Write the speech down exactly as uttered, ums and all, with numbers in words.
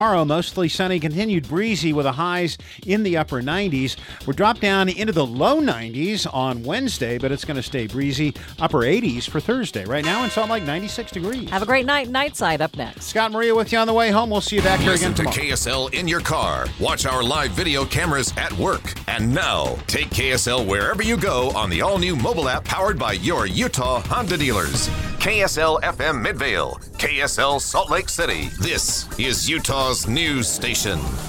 Tomorrow, mostly sunny, continued breezy with the highs in the upper nineties. We're dropped down into the low nineties on Wednesday, but it's going to stay breezy, upper eighties for Thursday. Right now in Salt Lake, ninety-six degrees. Have a great night. Nightside up next. Scott and Maria with you on the way home. We'll see you back here Listen again to tomorrow. K S L in your car. Watch our live video cameras at work. And now, take K S L wherever you go on the all-new mobile app powered by your Utah Honda dealers. K S L F M Midvale, K S L Salt Lake City. This is Utah's news station.